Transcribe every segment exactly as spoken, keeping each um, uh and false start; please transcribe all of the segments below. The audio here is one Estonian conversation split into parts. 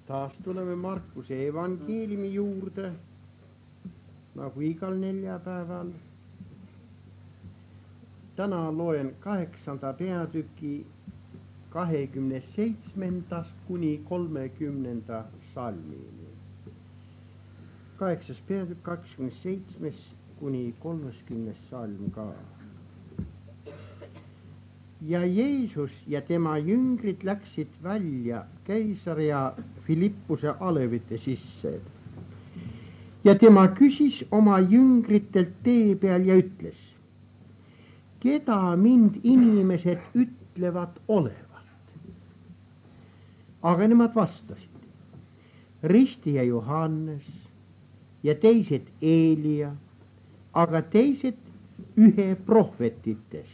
Taas tulemme Markuse evankeeliumi juurde, nagu igal neljapäeval. Tänään loen kahdeksanta peatükki kaksikymmentäseitsemän kuni kolmekymmentä salmiin. Kahdeksas peatykki kaksikymmentäseitsemän kuni kolmekymmentä salmkaa. Ja Jeesus ja tema jüngrit läksid välja Keisarea Filippuse alevitte sisse. Ja tema küsis oma jüngritelt tee peal ja ütles, keda mind inimesed ütlevad olevat? Aga nemad vastasid, ristija Johannes ja teised Eelia, aga teised ühe prohvetitest.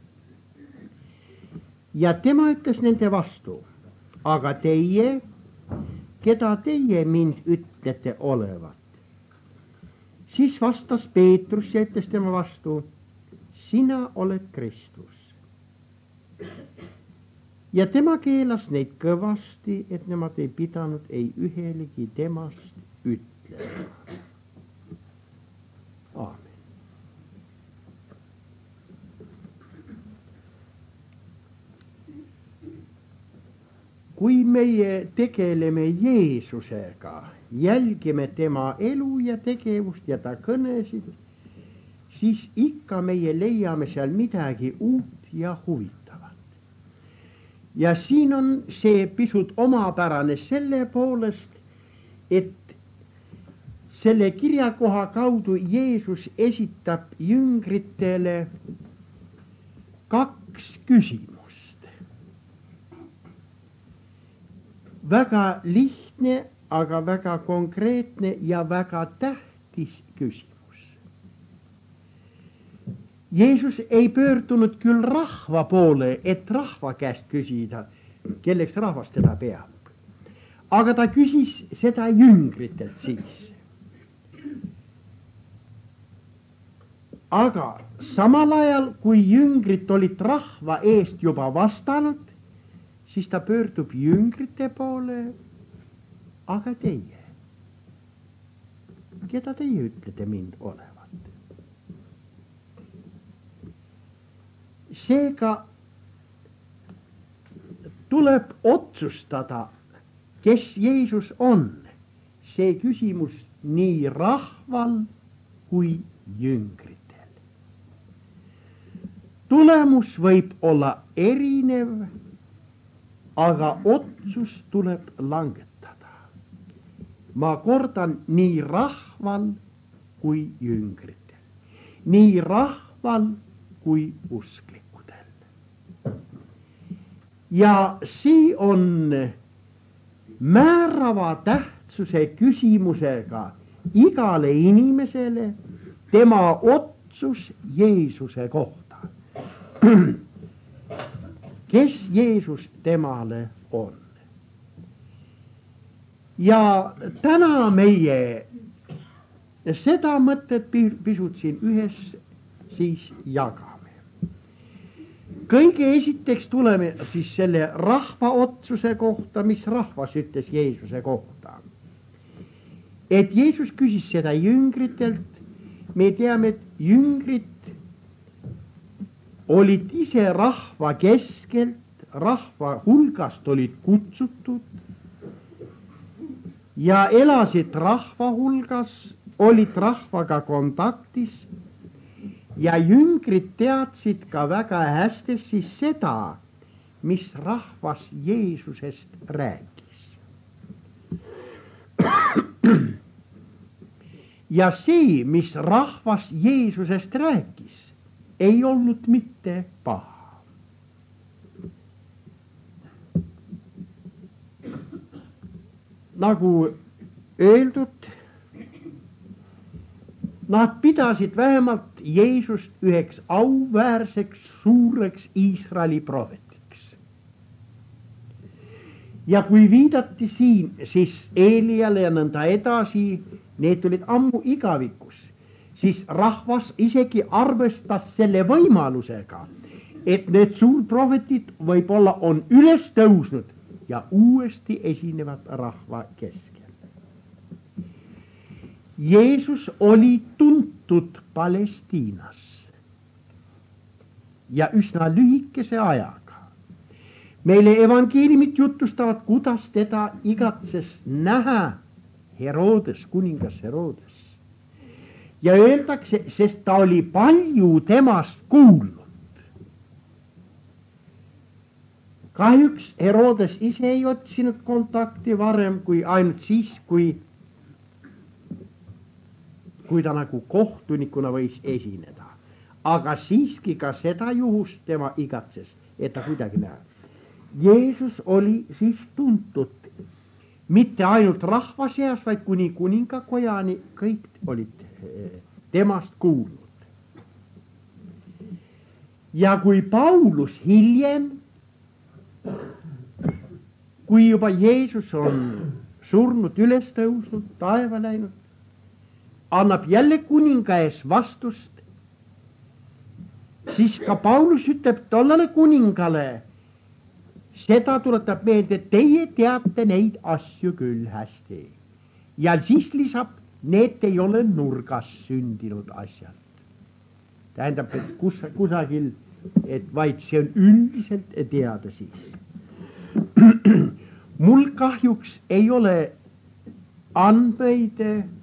Ja tema ütles nende vastu, aga teie, keda teie mind ütlete olevat? Siis vastas Peetrus ja ütles tema vastu, sina oled Kristus. Ja tema keelas neid kõvasti, et nemad ei pidanud ei ühelegi temast ütlema. Aamen. Kui meie tegeleme Jeesusega, jälgime tema elu ja tegevust ja ta kõnesid, siis ikka meie leiame seal midagi uut ja huvitavat. Ja siin on see pisut omapärane selle poolest, et selle kirjakoha kaudu Jeesus esitab jüngritele kaks küsimust. Väga lihtne, aga väga konkreetne ja väga tähtis küsimus. Jeesus ei pöördunud küll rahva poole, et rahva käest küsida, kelleks rahvas teda peab. Aga ta küsis seda jüngritelt siis. Aga samal ajal, kui jüngrid olid rahva eest juba vastanud, siis ta pöördub jüngrite poole, aga teie, keda teie ütlete mind olevat? Seega tuleb otsustada, kes Jeesus on, see küsimus nii rahval kui jüngritel. Tulemus võib olla erinev, aga otsus tuleb langetada. Ma kordan, nii rahval kui jüngritel. Nii rahval kui usklikudel. Ja see on määrava tähtsuse küsimusega igale inimesele tema otsus Jeesuse kohta. Kes Jeesus temale on. Ja täna meie seda mõttet pisut siin ühes siis jagame. Kõige esiteks tuleme siis selle rahva otsuse kohta, mis rahvas ütles Jeesuse kohta. Et Jeesus küsis seda jüngritelt, me teame, et jüngrid olid ise rahva keskelt, rahva hulgast olid kutsutud ja elasid rahva hulgas, olid rahvaga kontaktis ja jüngrid teadsid ka väga hästi siis seda, mis rahvas Jeesusest rääkis. Ja see, mis rahvas Jeesusest rääkis, ei olnud mitte paha. Nagu öeldud, nad pidasid vähemalt Jeesust üheks auväärseks suureks Iisraeli prohvetiks. Ja kui viidati siin, siis Eeliale ja nõnda edasi, need olid ammu igavikus. Siis rahvas isegi arvestas selle võimalusega, et need suurprohvetid võib-olla on üles tõusnud ja uuesti esinevad rahva keskel. Jeesus oli tuntud Palestiinas ja üsna lühikese ajaga. Meile evangeeliumit jutustavad, kuidas teda igatses näha Herodes, kuningas Herodes. Ja öeldakse, sest ta oli palju temast kuulnud. Kahjuks Herodes ise ei otsinud kontakti varem kui ainult siis, kui, kui ta nagu kohtunikuna võis esineda. Aga siiski ka seda juhust tema igatses, et ta kuidagi näeb. Jeesus oli siis tuntud mitte ainult rahva seas, vaid kuni kuningakojani kõik olid temast kuulnud. Ja kui Paulus hiljem, kui juba Jeesus on surnud, üles tõusnud, taeva läinud, annab jälle kuninga ees vastust, siis ka Paulus ütleb tollele kuningale, seda tuletab meelde, teie teate neid asju küll hästi. Ja siis lisab, need ei ole nurgas sündinud asjad. Tähendab, et kus, kusagil, et vaid see on üldiselt teada siis. Mul kahjuks ei ole andmeid,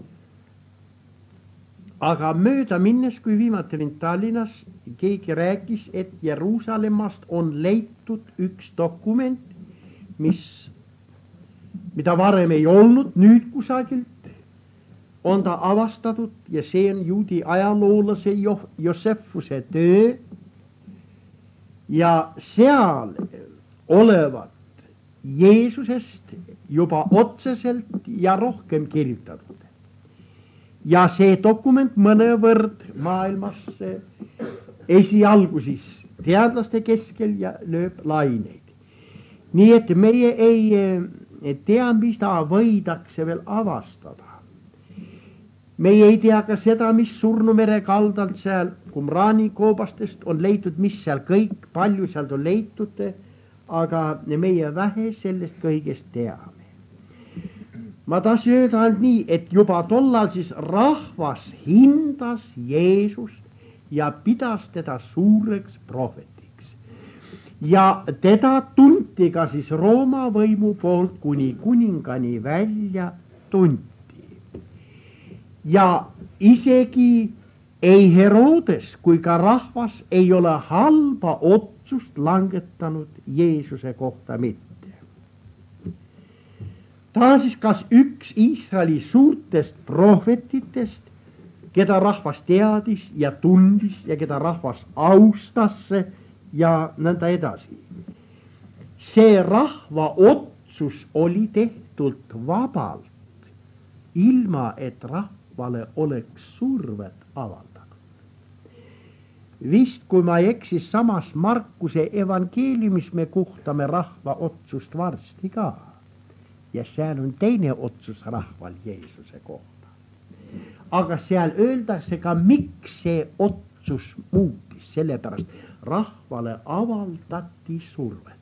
aga mööda minnes, kui viimati olin Tallinnas, keegi rääkis, et Jeruusalemmast on leitud üks dokument, mis, mida varem ei olnud, nüüd kusagilt on ta avastatud ja see on juudi ajaloolase jo- Josefuse töö ja seal olevat Jeesusest juba otseselt ja rohkem kirjutatud. Ja see dokument mõnevõrd maailmas esialgu siis teadlaste keskel ja lööb laineid. Nii et meie ei tea, mis ta võidakse veel avastada. Meie ei tea ka seda, mis Surnumere kaldalt seal Qumrani koobastest on leitud, mis seal kõik, palju sealt on leitud, aga meie vähe sellest kõigest teame. Ma tahtsin öelda ainult nii, et juba tollal siis rahvas hindas Jeesust ja pidas teda suureks prohvetiks. Ja teda tunti ka siis Rooma võimu poolt kuni kuningani välja tunti. Ja isegi ei Herodes kui ka rahvas ei ole halba otsust langetanud Jeesuse kohta mitte. Ta on siis kas üks Iisraeli suurtest prohvetitest, keda rahvas teadis ja tundis ja keda rahvas austas ja nõnda edasi. See rahva otsus oli tehtud vabalt, ilma et rahvale oleks survet avaldanud. Vist kui ma ei eksis, samas Markuse evangeeliumis me kuhtame rahva otsust varsti ka. Ja seal on teine otsus rahval Jeesuse kohta. Aga seal öeldakse ka, miks see otsus muutis, sellepärast rahvale avaldati survet.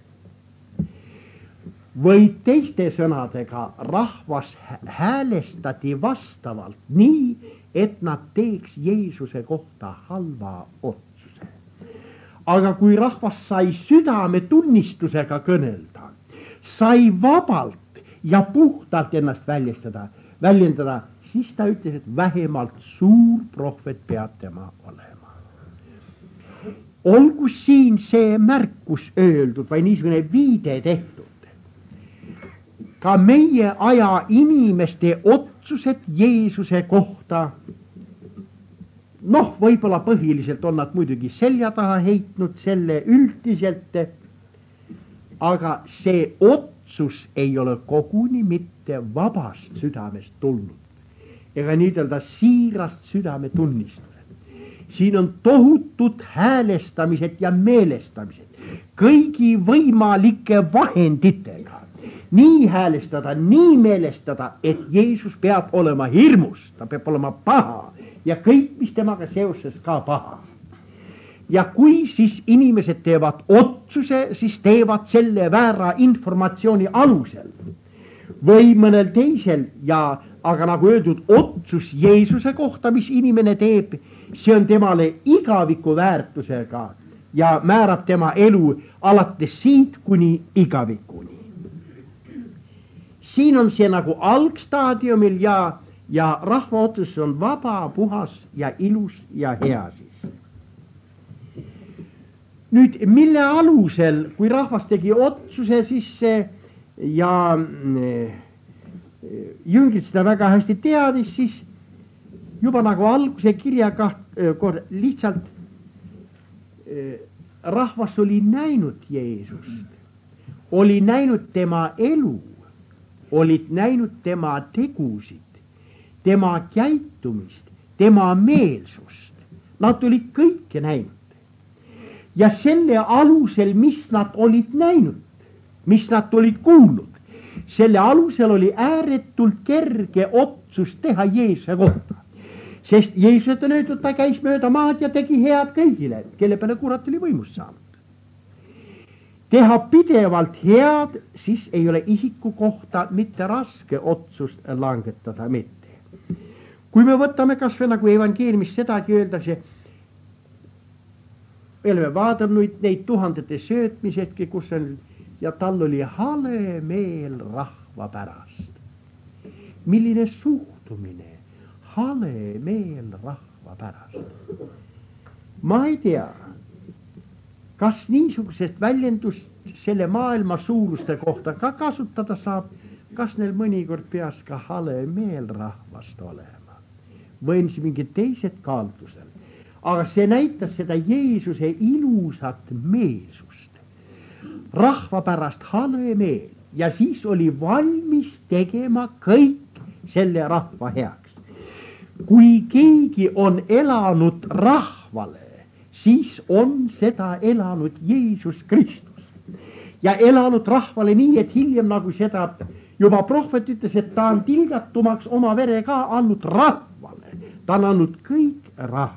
Või teiste sõnadega, rahvas häälestati vastavalt nii, et nad teeks Jeesuse kohta halva otsuse. Aga kui rahvas sai südame tunnistusega kõnelda, sai vabalt ja puhtalt ennast väljendada, väljendada, siis ta ütles, et vähemalt suur prohvet peab tema olema. Olgu siin see märkus öeldud või niisugune viide tehtud. Ka meie aja inimeste otsused Jeesuse kohta, noh, võib-olla põhiliselt on nad muidugi selja taha heitnud selle üldiselt, aga see otsus Otsus ei ole koguni mitte vabast südamest tulnud ega niidelda siirast südame tunnistused. Siin on tohutud häälestamised ja meelestamised kõigi võimalike vahenditega. Nii häälestada, nii meelestada, et Jeesus peab olema hirmus, ta peab olema paha ja kõik, mis temaga seoses ka paha. Ja kui siis inimesed teevad otsuse, siis teevad selle väära informatsiooni alusel või mõnel teisel ja aga nagu öeldud, otsus Jeesuse kohta, mis inimene teeb, see on temale igaviku väärtusega ja määrab tema elu alates siit kuni igavikuni. Siin on see nagu algstaadiumil ja, ja rahva otsus on vaba, puhas ja ilus ja hea siis. Nüüd, mille alusel, kui rahvas tegi otsuse, siis see ja jüngrid seda väga hästi teadis, siis juba nagu alguse kirjaga kord lihtsalt rahvas oli näinud Jeesust, oli näinud tema elu, olid näinud tema tegusid, tema käitumist, tema meelsust. Nad olid kõike näinud. Ja selle alusel, mis nad olid näinud, mis nad olid kuulnud, selle alusel oli ääretult kerge otsus teha Jeesuse kohta. Sest Jeesus on öeldud, ta käis mööda maad ja tegi head kõigile, kelle peale kurat oli võimust saanud. Teha pidevalt head, siis ei ole isiku kohta mitte raske otsust langetada mitte. Kui me võtame kas või nagu evangeeliumis sedagi öeldakse, oleme vaadanud neid tuhandete söötmisedki, kus on, ja tal oli hale meel rahva pärast. Milline suhtumine, hale meel rahva pärast. Ma ei tea, kas niisugusest väljendust selle maailma suuruste kohta ka kasutada saab, kas neil mõnikord peas ka hale meel rahvast olema. Või on see mingid teised kaalutlusel. Aga see näitas seda Jeesuse ilusat meelsust. Rahva pärast hale meel ja siis oli valmis tegema kõik selle rahva heaks. Kui keegi on elanud rahvale, siis on seda elanud Jeesus Kristus. Ja elanud rahvale nii, et hiljem nagu seda juba prohvet ütles, et ta on tilgatumaks oma vere ka andnud rahvale. Ta on andnud kõik rahvale.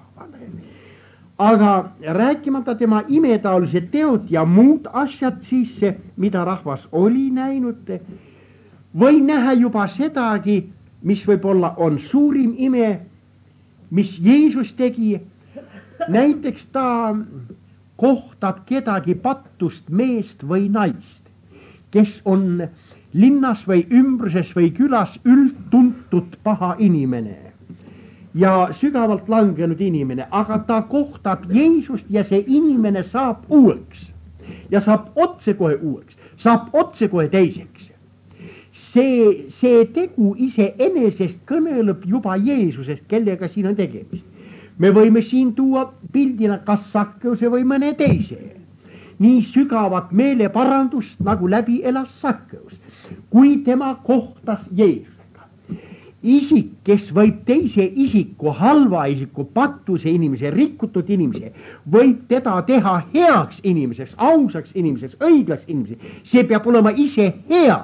Aga rääkimata tema imetaolised teod ja muud asjad siis, mida rahvas oli näinud, või näha juba sedagi, mis võib-olla on suurim ime, mis Jeesus tegi. Näiteks ta kohtab kedagi pattust meest või naist, kes on linnas või ümbruses või külas üldtuntud paha inimene ja sügavalt langenud inimene, aga ta kohtab Jeesust ja see inimene saab uueks ja saab otsekohe uueks, saab otsekohe teiseks. See, see tegu iseenesest kõneleb juba Jeesusest, kellega siin on tegemist. Me võime siin tuua pildina kas Sakkeuse või mõne teise. Nii sügavat meeleparandust nagu läbi elas Sakkeus, kui tema kohtas Jeesusega. Isik, kes võib teise isiku, halva isiku, pattuse inimese, rikutud inimese, võib teda teha heaks inimeseks, ausaks inimeseks, õiglaks inimeseks. See peab olema ise hea.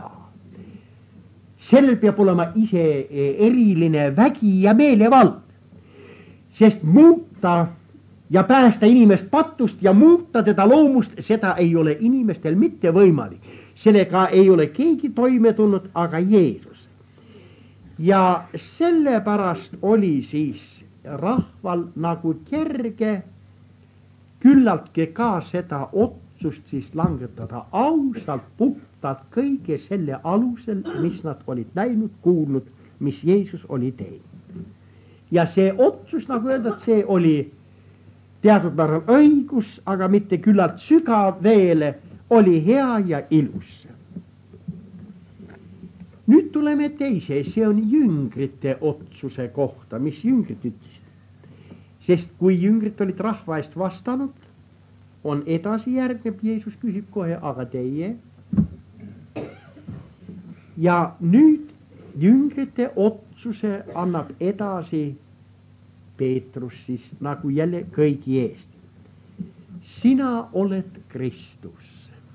Sellel peab olema ise eriline vägi ja meelevald. Sest muuta ja päästa inimest pattust ja muuta teda loomust, seda ei ole inimestel mitte võimalik. Sellega ei ole keegi toime tulnud, aga Jeesus. Ja sellepärast oli siis rahval nagu kerge küllaltki ka seda otsust siis langetada ausalt, puhtalt kõige selle alusel, mis nad olid näinud, kuulnud, mis Jeesus oli teinud. Ja see otsus, nagu öelda, et see oli teatud määral õigus, aga mitte küllalt sügav veel, oli hea ja ilus. Nüüd tuleme teise, see on jüngrite otsuse kohta, mis jüngrid ütlesid. Sest kui jüngrid olid rahva eest vastanud, on edasi järgneb, Jeesus küsib kohe, aga teie. Ja nüüd jüngrite otsuse annab edasi Peetrus siis nagu jälle kõigi eest. Sina oled Kristus.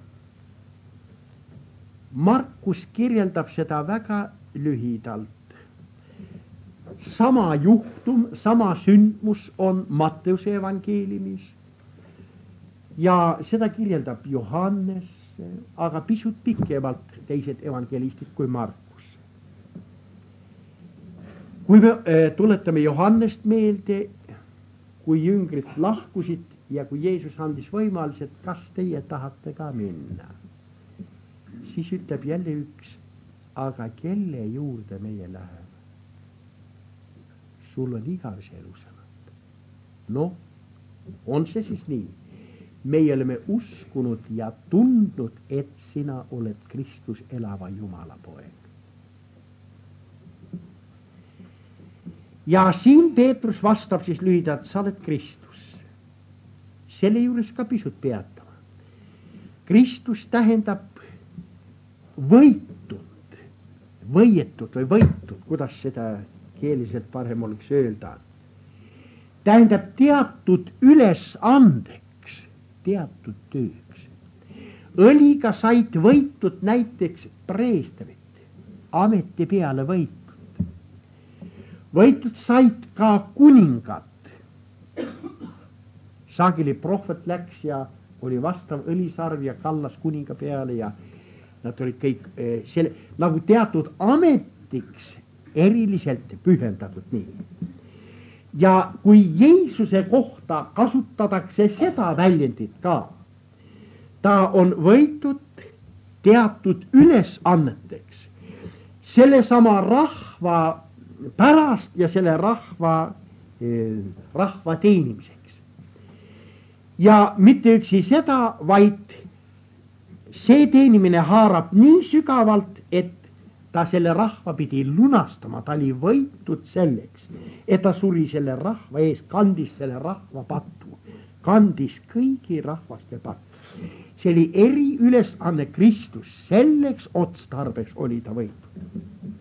Markus kirjeldab seda väga lühidalt. Sama juhtum, sama sündmus on Matteuse evangeeliumis ja seda kirjeldab Johannes, aga pisut pikemalt teised evangelistid kui Markus. Kui me äh, tuletame Johannest meelde, kui jüngrid lahkusid ja kui Jeesus andis võimalused, kas teie tahate ka minna, siis ütleb jälle üks, aga kelle juurde meie läheme? Sul on igavese elusõnad. No, on see siis nii? Meie oleme uskunud ja tundnud, et sina oled Kristus, elava Jumala poeg. Ja siin Peetrus vastab siis lühidalt, sa oled Kristus. Selle juures ka pisut peatama. Kristus tähendab võitud, võietud või võitud, kuidas seda keeliselt parem oleks öelda. Tähendab teatud ülesandeks, teatud tööks. Õliga said võitud näiteks preestrit, ameti peale võitud. Võitud said ka kuningat. Sageli prohvet läks ja oli vastav õlisarv ja kallas kuninga peale ja nad olid kõik eh, selle, nagu teatud ametiks eriliselt pühendatud nii. Ja kui Jeesuse kohta kasutatakse seda väljendit ka, ta on võitud teatud ülesanneteks, selle sama rahva pärast ja selle rahva, eh, rahva teenimiseks. Ja mitte üksi seda, vaid see teenimine haarab nii sügavalt, et ta selle rahva pidi lunastama, ta oli võitud selleks, et ta suri selle rahva ees, kandis selle rahva pattu, kandis kõigi rahvaste pattu. See oli eriülesanne Kristus, selleks otstarbeks oli ta võitud.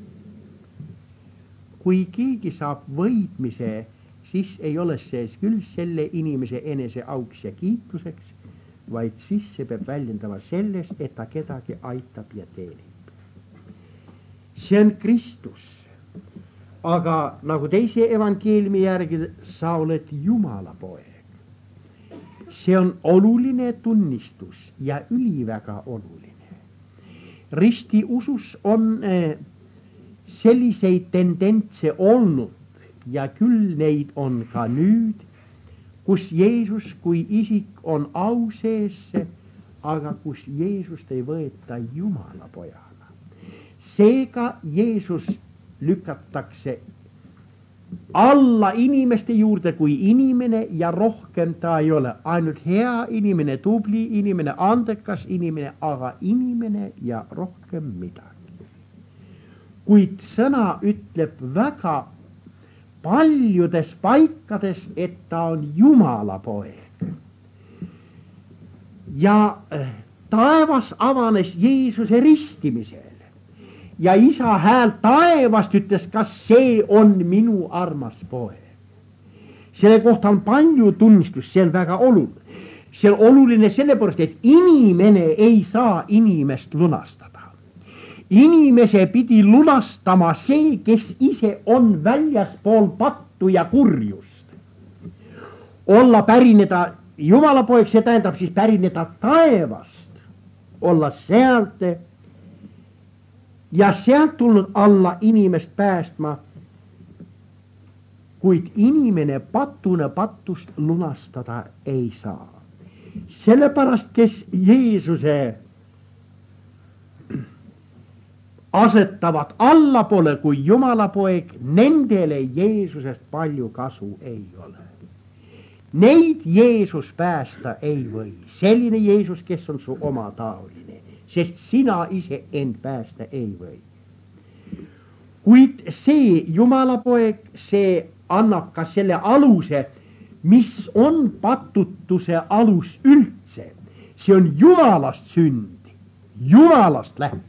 Kui keegi saab võitmise, siis ei ole see küll selle inimese enese auks ja kiituseks, vaid siis see peab väljendama selles, et ta kedagi aitab ja teenib. See on Kristus, aga nagu teise evangeeliumi järgi, sa oled Jumala poeg. See on oluline tunnistus ja üliväga oluline. Risti usus on selliseid tendentse olnud ja küll neid on ka nüüd, kus Jeesus kui isik on au seesse, aga kus Jeesust ei võeta Jumala pojana. Seega Jeesus lükatakse alla inimeste juurde kui inimene ja rohkem ta ei ole. Ainult hea inimene, tubli inimene, andekas inimene, aga inimene ja rohkem midagi. Kuid sõna ütleb väga paljudes paikades, et ta on Jumala poeg. Ja taevas avanes Jeesuse ristimisel ja isa hääl taevast ütles, kas see on minu armas poeg. Selle kohta on palju tunnistust, see on väga oluline. See on oluline sellepärast, et inimene ei saa inimest lunastada. Inimese pidi lunastama see, kes ise on väljaspool pattu ja kurjust. Olla pärineda Jumala poeg, see tähendab siis pärineda taevast, olla sealt ja sealt tulnud alla inimest päästma, kuid inimene patuna patust lunastada ei saa. Sellepärast, kes Jeesuse asetavad allapoole kui Jumala poeg, nendele Jeesusest palju kasu ei ole. Neid Jeesus päästa ei või. Selline Jeesus, kes on su oma taoline, sest sina ise end päästa ei või. Kuid see Jumala poeg, see annab ka selle aluse, mis on patutuse alus üldse. See on Jumalast sünd, Jumalast lähtumine.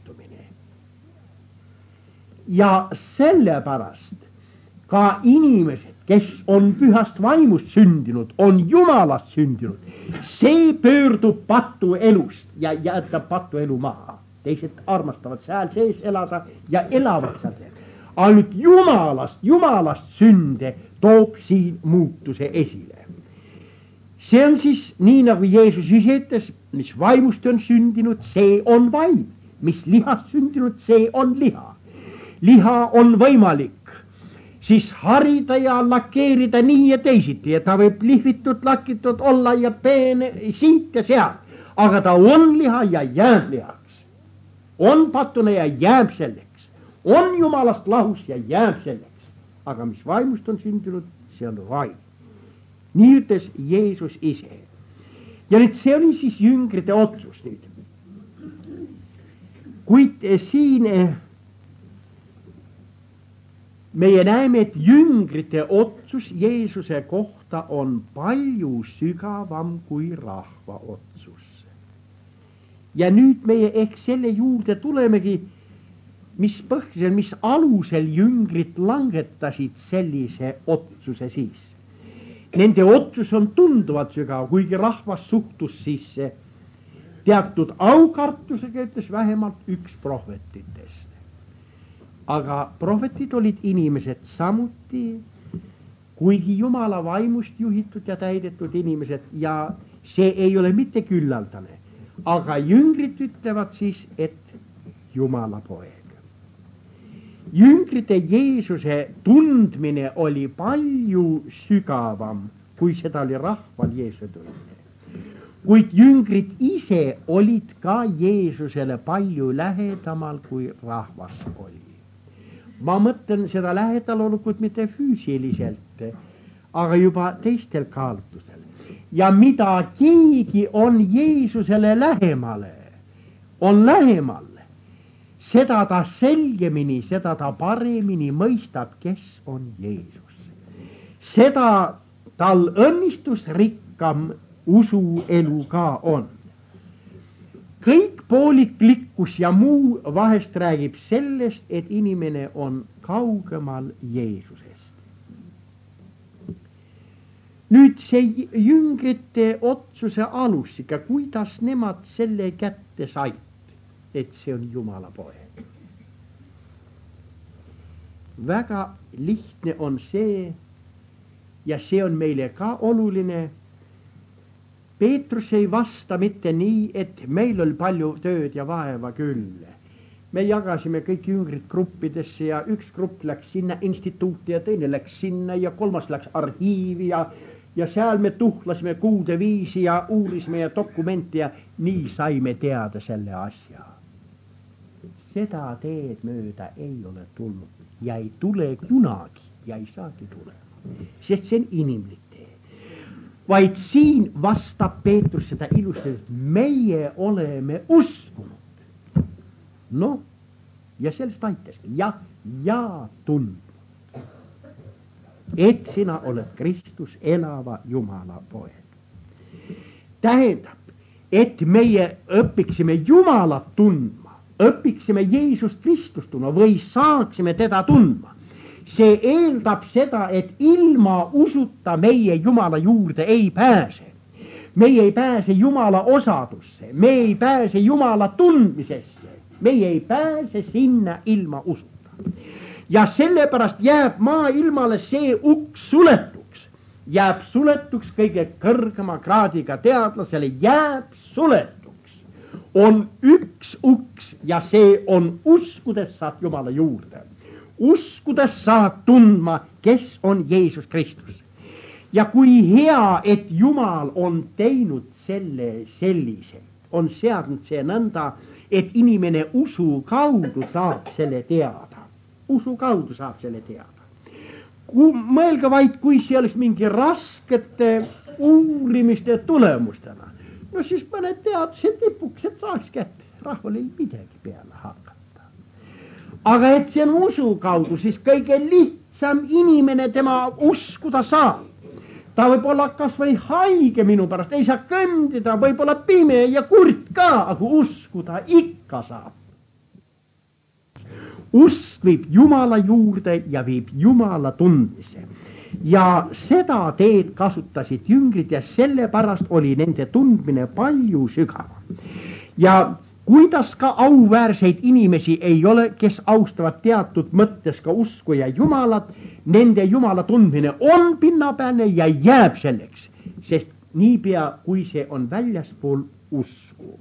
Ja sellepärast ka inimesed, kes on pühast vaimust sündinud, on Jumalast sündinud, see pöördub patu elust ja jätab patu elu maha. Teised armastavad seal sees elada ja elavad seal. Ainult Jumalast, Jumalast sünde toob siin muutuse esile. See on siis nii, nagu Jeesus ise ütles, mis vaimust on sündinud, see on vaim. Mis lihast sündinud, see on liha. Liha on võimalik siis harida ja lakeerida nii ja teisiti ja ta võib lihvitud, lakitud olla ja peene siit ja sealt. Aga ta on liha ja jääb lihaks. On patune ja jääb selleks. On Jumalast lahus ja jääb selleks. Aga mis vaimust on sündinud, see on vaim. Nii ütles Jeesus ise. Ja nüüd see oli siis jüngrite otsus nüüd. Kuid siin meie näeme, et jüngrite otsus Jeesuse kohta on palju sügavam kui rahva otsus. Ja nüüd meie ehk selle juurde tulemegi, mis põhjusel, mis alusel jüngrid langetasid sellise otsuse siis. Nende otsus on tunduvalt sügav, kuigi rahvas suhtus sisse teatud aukartusega, ütles vähemalt üks prohvetitest. Aga prohvetid olid inimesed samuti, kuigi Jumala vaimust juhitud ja täidetud inimesed ja see ei ole mitte küllaldane. Aga jüngrid ütlevad siis, et Jumala poeg. Jüngrite Jeesuse tundmine oli palju sügavam, kui seda oli rahval Jeesuse tundmine. Kuid jüngrid ise olid ka Jeesusele palju lähedamal, kui rahvas oli. Ma mõtlen seda lähedalolukut mitte füüsiliselt, aga juba teistel kaalutlusel. Ja mida keegi on Jeesusele lähemale, on lähemal, seda ta selgemini, seda ta paremini mõistab, kes on Jeesus. Seda tal õnnistusrikkam usuelu ka on. Kõik pooliklikkus ja muu vahest räägib sellest, et inimene on kaugemal Jeesusest. Nüüd see jüngrite otsuse alus, ikka kuidas nemad selle kätte said, et see on Jumala poeg. Väga lihtne on see ja see on meile ka oluline. Peetrus ei vasta mitte nii, et meil oli palju tööd ja vaeva küll. Me jagasime kõik jüngrid gruppidesse ja üks grupp läks sinna instituuti ja teine läks sinna ja kolmas läks arhiivi ja, ja seal me tuhlasime kuude viisi ja uurisime ja dokumenti ja nii saime teada selle asja. Seda teed mööda ei ole tulnud ja ei tule kunagi ja ei saagi tulema, sest see on inimlik tee. Vaid siin vastab Peetrus seda ilusti, et meie oleme uskunud. No, ja sellest aitaski. Ja, ja tundnud, et sina oled Kristus elava Jumala poeg. Tähendab, et meie õpiksime Jumalat tundma, õpiksime Jeesust Kristust tundma või saaksime teda tundma. See eeldab seda, et ilma usuta meie Jumala juurde ei pääse. Meie ei pääse Jumala osadusse, me ei pääse Jumala tundmisesse, meie ei pääse sinna ilma usuta. Ja sellepärast jääb maailmale see uks suletuks, jääb suletuks kõige kõrgema kraadiga teadlasele, jääb suletuks. On üks uks ja see on uskudes saad Jumala juurde. Uskudes saad tundma, kes on Jeesus Kristus. Ja kui hea, et Jumal on teinud selle selliselt, on seadnud see nõnda, et inimene usu kaudu saab selle teada. Usu kaudu saab selle teada. Kui, mõelge vaid, kui see oleks mingi raskete uurimiste tulemustena, no siis mõned teadused tipukesed saaks kätte. Rahval ei midagi peale hakata. Aga et see on usu kaudu, siis kõige lihtsam inimene tema uskuda saab. Ta võib olla kas või haige minu pärast, ei saa kõndida, võib olla pime ja kurt ka, aga uskuda ikka saab. Usk viib Jumala juurde ja viib Jumala tundmise. Ja seda teed kasutasid jüngrid ja sellepärast oli nende tundmine palju sügavam. Ja kuidas ka auväärseid inimesi ei ole, kes austavad teatud mõttes ka usku ja Jumalat, nende Jumala tundmine on pinnapealne ja jääb selleks, sest niipea kui see on väljaspool usku.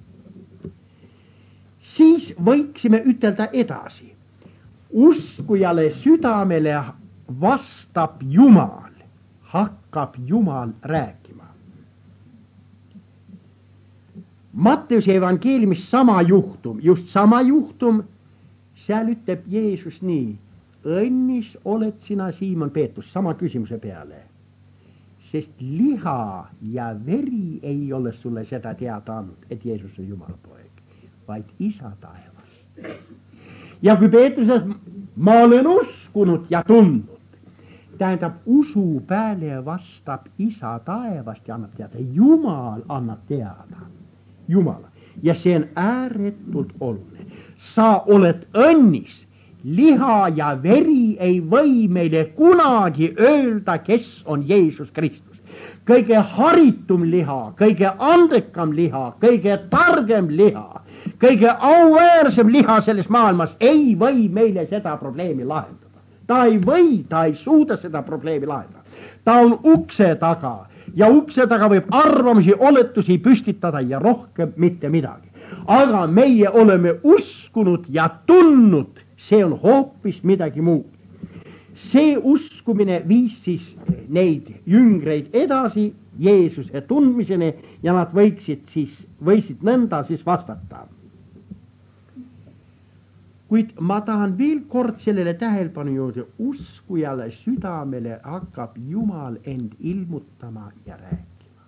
Siis võiksime ütelda edasi. Uskujale südamele vastab Jumal, hakkab Jumal rääkima. Matteuse evangeeliumis sama juhtum, just sama juhtum, seal ütleb Jeesus nii, õnnis oled sina, Siimon Peetrus, sama küsimuse peale. Sest liha ja veri ei ole sulle seda teada andnud, et Jeesus on Jumala poeg, vaid isa taevas. Ja kui Peetrus ütles, ma olen uskunud ja tundnud, tähendab, usu pääle vastab isa taevast ja annab teada, Jumal annab teada, Jumala. Ja see on ääretult oluline. Sa oled õnnis, liha ja veri ei või meile kunagi öelda, kes on Jeesus Kristus. Kõige haritum liha, kõige andekam liha, kõige targem liha, kõige auväärsem liha selles maailmas ei või meile seda probleemi lahendada. Ta ei või, ta ei suuda seda probleemi lahendada. Ta on ukse taga ja ukse taga võib arvamusi, oletusi püstitada ja rohkem mitte midagi. Aga meie oleme uskunud ja tundnud, see on hoopis midagi muud. See uskumine viis siis neid jüngreid edasi Jeesuse tundmiseni ja nad võiksid siis, võisid nõnda siis vastata. Kuid ma tahan veel kord sellele tähelepanu juurde, uskujale südamele hakkab Jumal end ilmutama ja rääkima.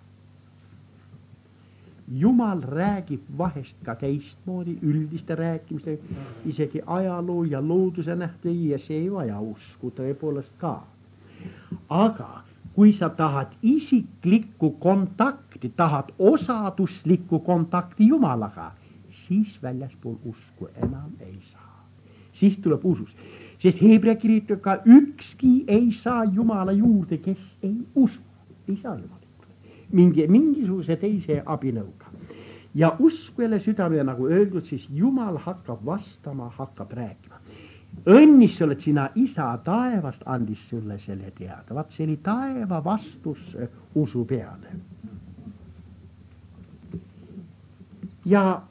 Jumal räägib vahest ka teistmoodi, üldiste rääkimiste, isegi ajaloo ja looduse nähte ja see ei vaja usku tõepoolest ka. Aga kui sa tahad isiklikku kontakti, tahad osaduslikku kontakti Jumalaga, siis väljaspool usku enam ei saa. Siis tuleb usus, sest Hebra kirjutab ka ükski ei saa Jumala juurde, kes ei usu, ei saa Jumala juurde, mingi, mingisuguse teise abinõuga. Ja uskujale südamele, nagu öeldud, siis Jumal hakkab vastama, hakkab rääkima. Õnnis oled sina, isa taevast andis sulle selle teada. Vaat see oli taeva vastus usu peale. Ja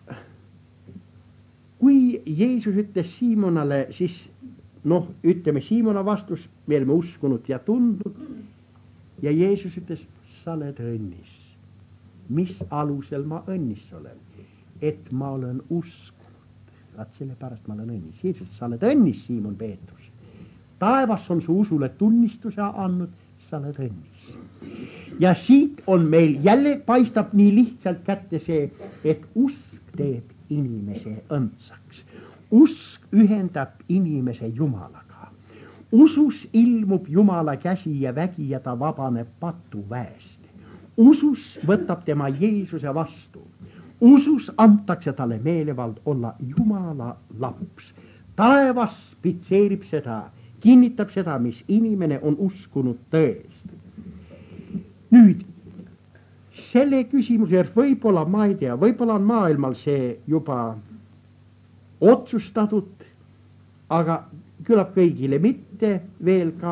kui Jeesus ütles Siimonale, siis noh, ütleme Siimona vastus, me oleme uskunud ja tundnud ja Jeesus ütles, sa oled õnnis. Mis alusel ma õnnis olen? Et ma olen uskunud. Vaat sellepärast ma olen õnnis. Jeesus, sa oled õnnis, Siimon Peetrus. Taevas on su usule tunnistuse andnud, sa oled õnnis. Ja siit on meil jälle paistab nii lihtsalt kätte see, et usk teeb inimese õndsaks. Usk ühendab inimese Jumalaga. Usus ilmub Jumala käsi ja vägi ja ta vabaneb patuväest. Usus võtab tema Jeesuse vastu. Usus antakse talle meelevald olla Jumala laps. Taevas pitseerib seda, kinnitab seda, mis inimene on uskunud tõest. Nüüd, selle küsimuse võib-olla ma ei tea, võib-olla on maailmal see juba otsustatud, aga küllap kõigile mitte veel ka.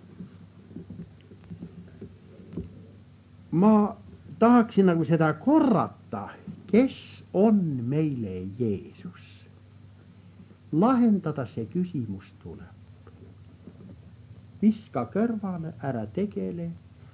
Ma tahaksin nagu seda korrata, kes on meile Jeesus. Lahendada see küsimus tuleb. Viska kõrvale, ära tegele.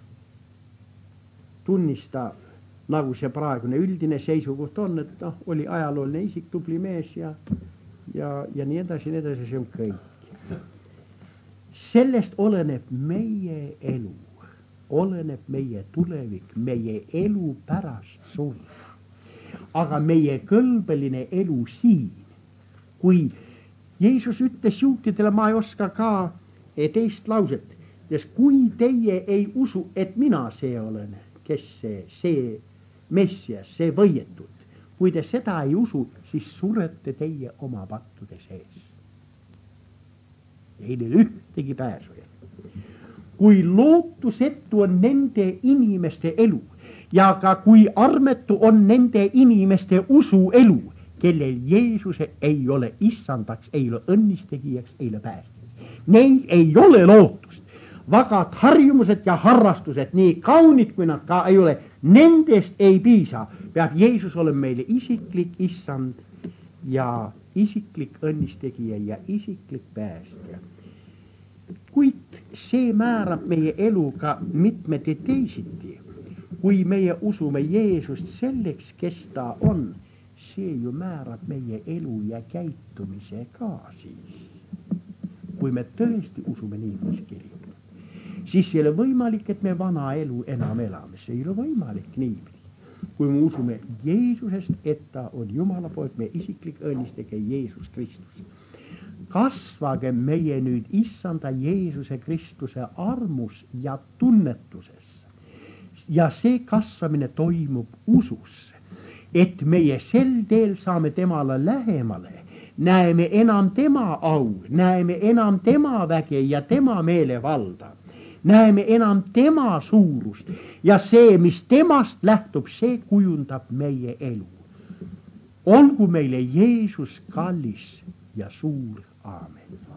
Tunnista, nagu see praegune üldine seisukoht on, et noh, oli ajalooline isik, tubli mees ja, ja, ja nii edasi, nii edasi, see on kõik. Sellest oleneb meie elu, oleneb meie tulevik, meie elu pärast surma. Aga meie kõlbeline elu siin, kui Jeesus ütles juutidele, ma ei oska ka teist lauset, sest kui teie ei usu, et mina see olen, kes see, see Messias, see võietud. Kui te seda ei usu, siis surete teie oma pattude sees. Ei ole ühtegi pääsuja. Kui lootusetu on nende inimeste elu ja ka kui armetu on nende inimeste usu elu, kellel Jeesuse ei ole issandaks, ei ole õnnistegijaks, ei ole päästjaks. Neil ei ole lootust. Vagad harjumused ja harrastused, nii kaunid kui nad ka ei ole, Nendest ei piisa, peab Jeesus olema meile isiklik issand ja isiklik õnnistegija ja isiklik päästja. Kuid see määrab meie elu ka mitmete teisiti. Kui meie usume Jeesust selleks, kes ta on, see ju määrab meie elu ja käitumise ka siis. Kui me tõesti usume nii, mis kirjutab, siis ei ole võimalik, et me vana elu enam elame. See ei ole võimalik niipidi. Kui me usume Jeesusest, et ta on Jumala poolt meie isiklik õnnistegija Jeesus Kristus. Kasvage meie nüüd issanda Jeesuse Kristuse armus ja tunnetuses. Ja see kasvamine toimub ususse, et meie sel teel saame temale lähemale, näeme enam tema au, näeme enam tema väge ja tema meelevalda, näeme enam tema suurust ja see, mis temast lähtub, see kujundab meie elu. Olgu meile Jeesus kallis ja suur. Aamen.